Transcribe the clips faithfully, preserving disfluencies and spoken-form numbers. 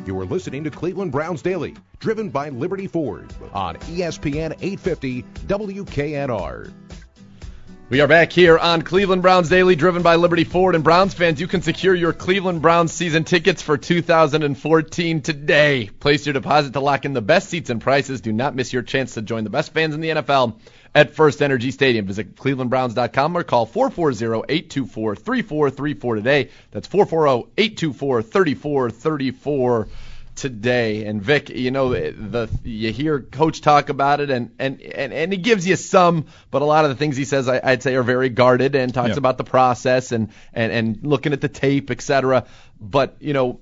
You are listening to Cleveland Browns Daily, driven by Liberty Ford on E S P N eight fifty W K N R. We are back here on Cleveland Browns Daily, driven by Liberty Ford. And Browns fans, you can secure your Cleveland Browns season tickets for two thousand fourteen today. Place your deposit to lock in the best seats and prices. Do not miss your chance to join the best fans in the N F L at First Energy Stadium. Visit cleveland browns dot com or call four four zero, eight two four, three four three four today. That's four four zero, eight two four, three four three four today. And Vic, you know, the you hear Coach talk about it, and and, and, and he gives you some, but a lot of the things he says I, I'd say are very guarded, and talks yep. about the process and, and, and looking at the tape, et cetera. But, you know,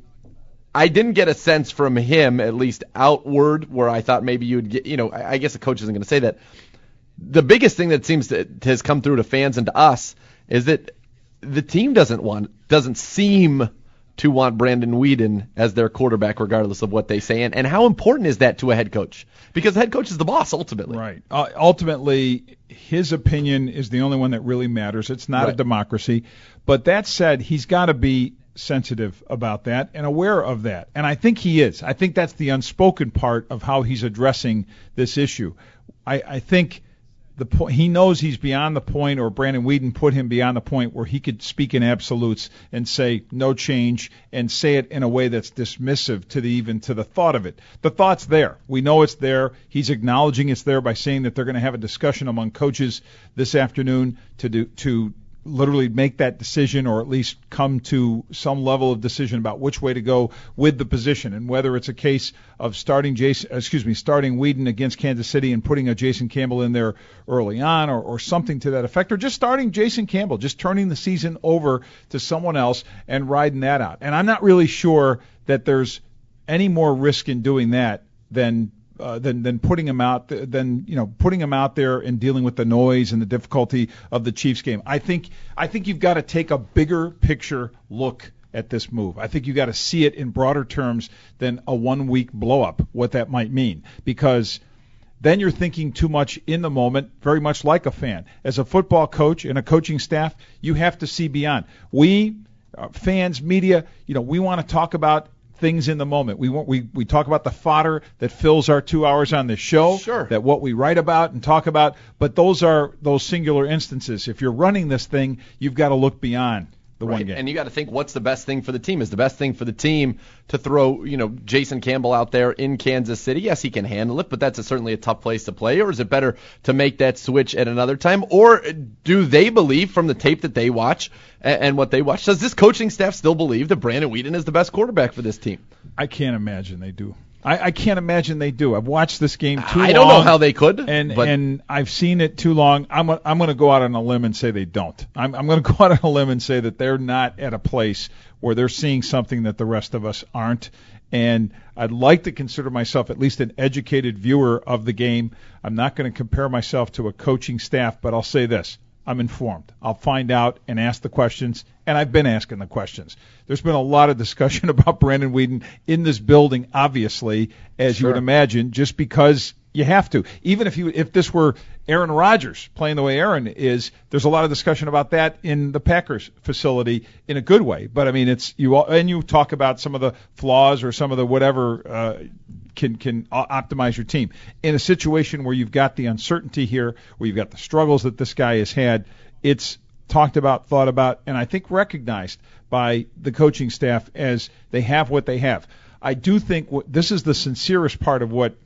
I didn't get a sense from him, at least outward, where I thought maybe you would get, you know, I, I guess the coach isn't going to say that. The biggest thing that seems to has come through to fans and to us is that the team doesn't want, doesn't seem to want Brandon Weeden as their quarterback, regardless of what they say. And, and how important is that to a head coach? Because the head coach is the boss, ultimately. Right. Uh, ultimately, his opinion is the only one that really matters. It's not right. a democracy. But that said, he's got to be sensitive about that and aware of that. And I think he is. I think that's the unspoken part of how he's addressing this issue. I, I think the po- he knows he's beyond the point, or Brandon Weeden put him beyond the point where he could speak in absolutes and say no change and say it in a way that's dismissive to the even to the thought of it. The thought's there. We know it's there. He's acknowledging it's there by saying that they're going to have a discussion among coaches this afternoon to do to literally make that decision, or at least come to some level of decision about which way to go with the position, and whether it's a case of starting Jason, excuse me, starting Weeden against Kansas City and putting a Jason Campbell in there early on, or, or something to that effect, or just starting Jason Campbell, just turning the season over to someone else and riding that out. And I'm not really sure that there's any more risk in doing that than Uh, than than putting him out than you know putting him out there and dealing with the noise and the difficulty of the Chiefs game. I think I think you've got to take a bigger picture look at this move. I think you've got to see it in broader terms than a one week blow up, what that might mean, because then you're thinking too much in the moment, very much like a fan. As a football coach and a coaching staff, you have to see beyond. We uh, fans, media, you know, we want to talk about things in the moment. We want, we we talk about the fodder that fills our two hours on this show. Sure. That what we write about and talk about, but those are those singular instances. If you're running this thing, you've got to look beyond the right. one game. And you got to think, what's the best thing for the team? Is the best thing for the team to throw, you know, Jason Campbell out there in Kansas City? Yes, he can handle it, but that's a, certainly a tough place to play. Or is it better to make that switch at another time? Or do they believe from the tape that they watch and, and what they watch, does this coaching staff still believe that Brandon Weeden is the best quarterback for this team? I can't imagine they do. I, I can't imagine they do. I've watched this game too long. I don't know how they could. And but. and I've seen it too long. I'm a, I'm going to go out on a limb and say they don't. I'm, I'm going to go out on a limb and say that they're not at a place where they're seeing something that the rest of us aren't. And I'd like to consider myself at least an educated viewer of the game. I'm not going to compare myself to a coaching staff, but I'll say this. I'm informed. I'll find out and ask the questions, and I've been asking the questions. There's been a lot of discussion about Brandon Weeden in this building, obviously, as sure. you would imagine, just because you have to. Even if you if this were Aaron Rodgers playing the way Aaron is, there's a lot of discussion about that in the Packers facility in a good way. But I mean, it's you all, and you talk about some of the flaws or some of the whatever uh, can can optimize your team in a situation where you've got the uncertainty here, where you've got the struggles that this guy has had. It's talked about, thought about, and I think recognized by the coaching staff as they have what they have. I do think what, this is the sincerest part of what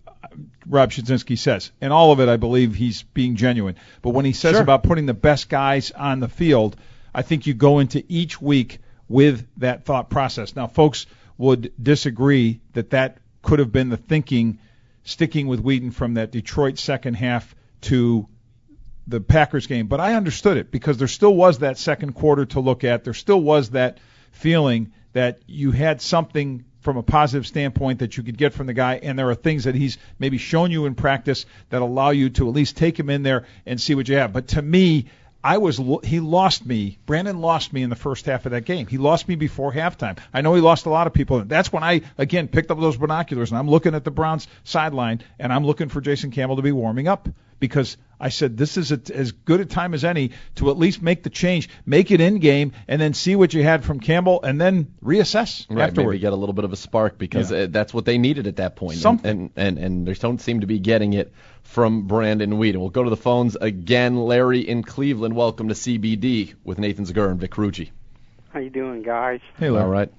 Rob Chudzinski says, and all of it, I believe he's being genuine. But when he says sure. about putting the best guys on the field, I think you go into each week with that thought process. Now, folks would disagree that that could have been the thinking, sticking with Weeden from that Detroit second half to the Packers game. But I understood it because there still was that second quarter to look at. There still was that feeling that you had something from a positive standpoint that you could get from the guy, and there are things that he's maybe shown you in practice that allow you to at least take him in there and see what you have. But to me, I was he lost me. Brandon lost me in the first half of that game. He lost me before halftime. I know he lost a lot of people. That's when I, again, picked up those binoculars, and I'm looking at the Browns sideline, and I'm looking for Jason Campbell to be warming up because I said this is a, as good a time as any to at least make the change, make it in game, and then see what you had from Campbell, and then reassess right, afterward. Maybe get a little bit of a spark because yeah. that's what they needed at that point. Something. And, and, and, and they don't seem to be getting it from Brandon Weeden. We'll go to the phones again. Larry in Cleveland, welcome to C B D with Nathan Zegura and Vic Carucci. How you doing, guys? Hey, Larry. All right.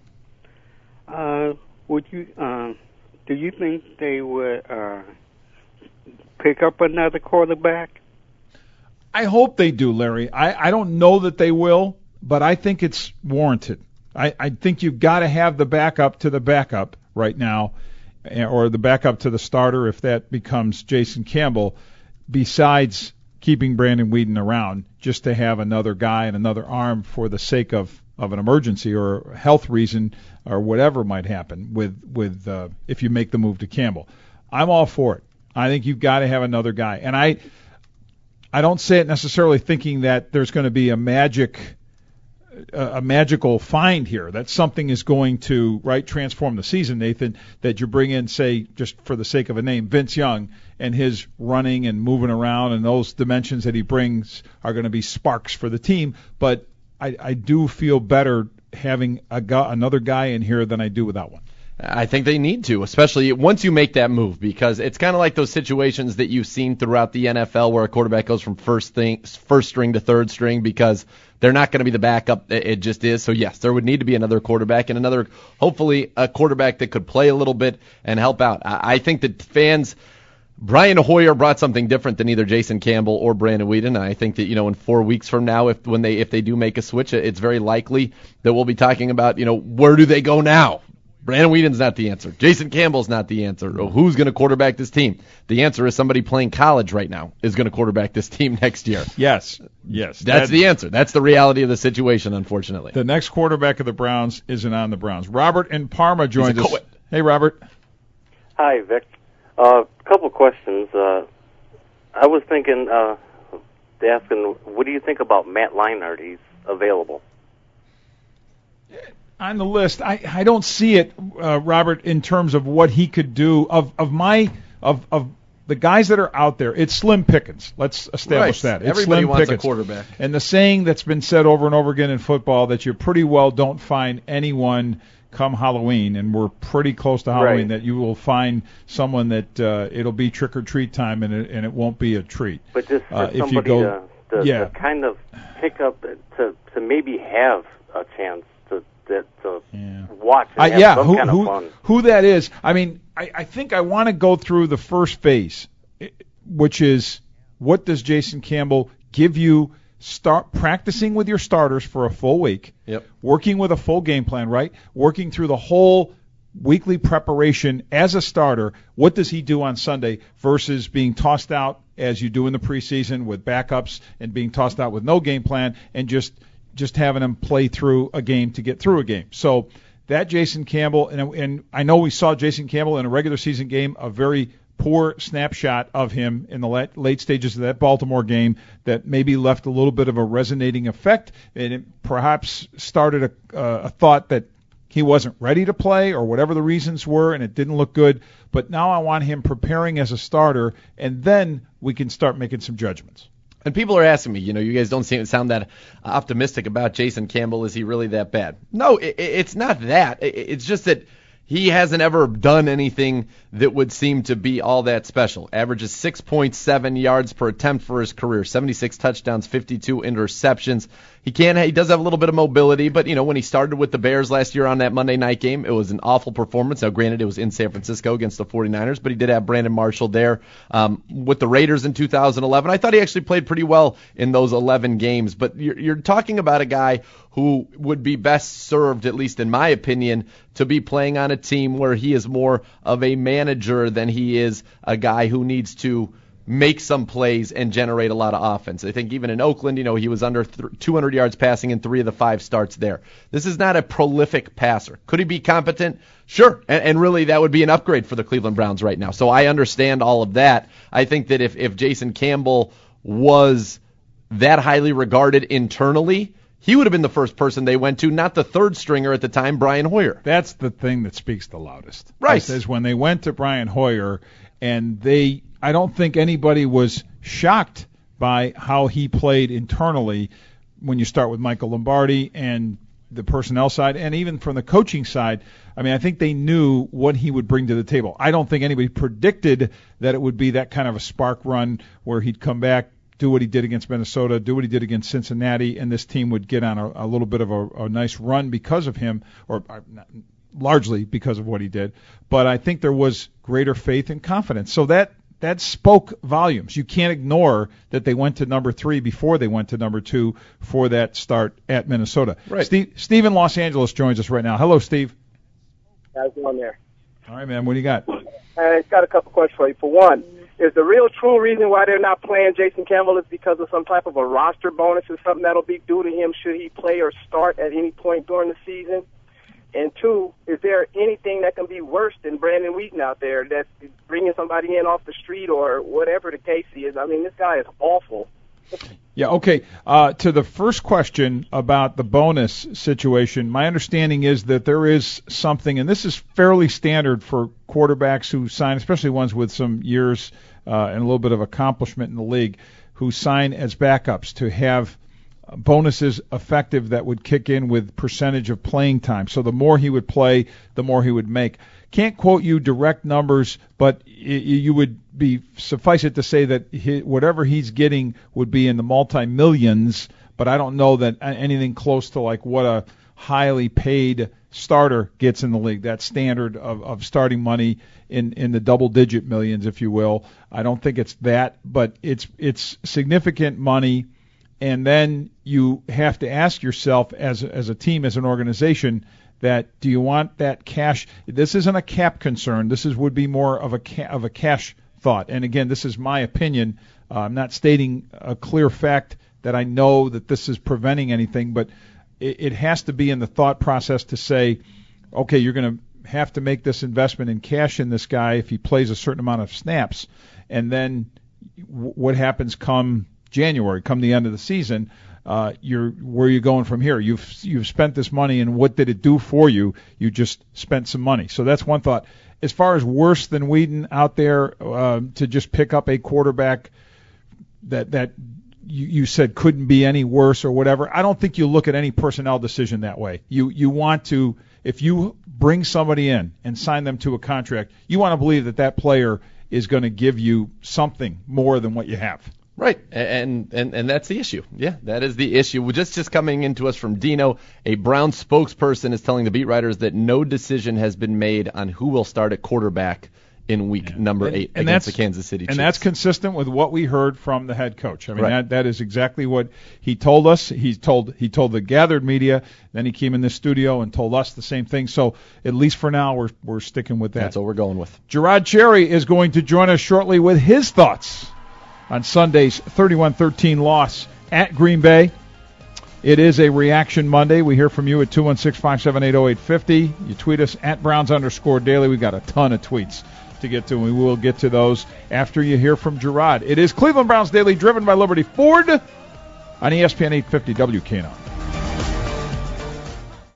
Uh, would you, uh, do you think they would uh, pick up another quarterback? I hope they do, Larry. I, I don't know that they will, but I think it's warranted. I, I think you've got to have the backup to the backup right now, or the backup to the starter if that becomes Jason Campbell, besides keeping Brandon Weeden around, just to have another guy and another arm for the sake of, of an emergency or health reason or whatever might happen with, with uh, if you make the move to Campbell. I'm all for it. I think you've got to have another guy. And I I don't say it necessarily thinking that there's going to be a magic a magical find here, that something is going to right transform the season, Nathan, that you bring in, say, just for the sake of a name, Vince Young, and his running and moving around and those dimensions that he brings are going to be sparks for the team. But I, I do feel better having a guy, another guy in here than I do without one. I think they need to, especially once you make that move, because it's kind of like those situations that you've seen throughout the N F L where a quarterback goes from first thing, first string to third string because they're not going to be the backup. It just is. So, yes, there would need to be another quarterback and another, hopefully, a quarterback that could play a little bit and help out. I think that fans, Brian Hoyer brought something different than either Jason Campbell or Brandon Weeden. I think that, you know, in four weeks from now, if when they if they do make a switch, it's very likely that we'll be talking about, you know, where do they go now? Brandon Weeden's not the answer. Jason Campbell's not the answer. Or who's going to quarterback this team? The answer is somebody playing college right now is going to quarterback this team next year. Yes, yes. That's that, the answer. That's the reality of the situation, unfortunately. The next quarterback of the Browns isn't on the Browns. Robert in Parma joins us. Hey, Robert. Hi, Vic. A uh, couple questions. Uh, I was thinking, uh, asking, what do you think about Matt Leinart? He's available. On the list, I, I don't see it, uh, Robert, in terms of what he could do. Of of my of of the guys that are out there, it's slim pickings. Let's establish right. that. It's Everybody slim wants pickings. a quarterback. And the saying that's been said over and over again in football that you pretty well don't find anyone come Halloween, and we're pretty close to Halloween, right. that you will find someone that uh, it'll be trick or treat time, and it, and it won't be a treat. But just for uh, somebody if you go, to, to, yeah. to kind of pick up to to maybe have a chance to to, to yeah. watch and Uh, have yeah, some who, kind who, of fun. who that is. I mean, I, I think I want to go through the first phase, which is what does Jason Campbell give you? Start practicing with your starters for a full week. Yep. Working with a full game plan, right? Working through the whole weekly preparation as a starter. What does he do on Sunday versus being tossed out as you do in the preseason with backups and being tossed out with no game plan and just just having him play through a game to get through a game. So that Jason Campbell, and, and I know we saw Jason Campbell in a regular season game, a very poor snapshot of him in the late, late stages of that Baltimore game that maybe left a little bit of a resonating effect, and it perhaps started a, uh, a thought that he wasn't ready to play or whatever the reasons were, and it didn't look good. But now I want him preparing as a starter, and then we can start making some judgments. And people are asking me, you know, you guys don't seem to sound that optimistic about Jason Campbell. Is he really that bad? No, it, it's not that. It, it's just that he hasn't ever done anything that would seem to be all that special. Averages six point seven yards per attempt for his career, seventy-six touchdowns, fifty-two interceptions. He can he does have a little bit of mobility, but you know when he started with the Bears last year on that Monday night game, it was an awful performance. Now, granted, it was in San Francisco against the forty-niners, but he did have Brandon Marshall there um, with the Raiders in two thousand eleven. I thought he actually played pretty well in those eleven games. But you're, you're talking about a guy who would be best served, at least in my opinion, to be playing on a team where he is more of a manager than he is a guy who needs to make some plays and generate a lot of offense. I think even in Oakland, you know, he was under th- two hundred yards passing in three of the five starts there. This is not a prolific passer. Could he be competent? Sure. And, and really, that would be an upgrade for the Cleveland Browns right now. So I understand all of that. I think that if, if Jason Campbell was that highly regarded internally, he would have been the first person they went to, not the third stringer at the time, Brian Hoyer. That's the thing that speaks the loudest. Right. Is when they went to Brian Hoyer and they I don't think anybody was shocked by how he played internally when you start with Michael Lombardi and the personnel side, and even from the coaching side. I mean, I think they knew what he would bring to the table. I don't think anybody predicted that it would be that kind of a spark run where he'd come back, do what he did against Minnesota, do what he did against Cincinnati, and this team would get on a, a little bit of a, a nice run because of him, or uh, not, largely because of what he did. But I think there was greater faith and confidence. So that that spoke volumes. You can't ignore that they went to number three before they went to number two for that start at Minnesota. Right. Steve, Steve in Los Angeles joins us right now. Hello, Steve. How's it going there? All right, man. What do you got? I've got a couple questions for you. For one, is the real true reason why they're not playing Jason Campbell is because of some type of a roster bonus or something that'll be due to him should he play or start at any point during the season? And two, is there anything that can be worse than Brandon Wheaton out there that's bringing somebody in off the street or whatever the case is? I mean, this guy is awful. Yeah, okay. Uh, to the first question about the bonus situation, my understanding is that there is something, and this is fairly standard for quarterbacks who sign, especially ones with some years uh, and a little bit of accomplishment in the league, who sign as backups to have bonuses effective that would kick in with percentage of playing time. So the more he would play, the more he would make. Can't quote you direct numbers, but you would be suffice it to say that he, whatever he's getting would be in the multi-millions, but I don't know that anything close to like what a highly paid starter gets in the league. That standard of, of starting money in, in the double-digit millions, if you will. I don't think it's that, but it's it's significant money. And then you have to ask yourself as as a team, as an organization, that do you want that cash? This isn't a cap concern. This is would be more of a ca- of a cash thought. And again, this is my opinion. Uh, I'm not stating a clear fact that I know that this is preventing anything, but it, it has to be in the thought process to say, okay, you're going to have to make this investment in cash in this guy if he plays a certain amount of snaps, and then w- what happens come January, come the end of the season, uh, you're where are you going from here? You've you've spent this money, and what did it do for you? You just spent some money. So that's one thought. As far as worse than Whedon out there uh, to just pick up a quarterback that that you, you said couldn't be any worse or whatever, I don't think you look at any personnel decision that way. You you want to, if you bring somebody in and sign them to a contract, you want to believe that that player is going to give you something more than what you have. Right, and, and and that's the issue. Yeah, that is the issue. Just just coming into us from Dino, a Brown spokesperson is telling the beat writers that no decision has been made on who will start at quarterback in week yeah. number and, eight and against the Kansas City Chiefs. And that's consistent with what we heard from the head coach. I mean, right. that that is exactly what he told us. He told he told the gathered media. Then he came in this studio and told us the same thing. So at least for now, we're we're sticking with that. That's what we're going with. Gerard Cherry is going to join us shortly with his thoughts on Sunday's thirty-one thirteen loss at Green Bay. It is a Reaction Monday. We hear from you at two one six, five seven eight, oh eight five oh. You tweet us at Browns underscore daily. We've got a ton of tweets to get to, and we will get to those after you hear from Gerard. It is Cleveland Browns Daily, driven by Liberty Ford on E S P N eight fifty W K N R.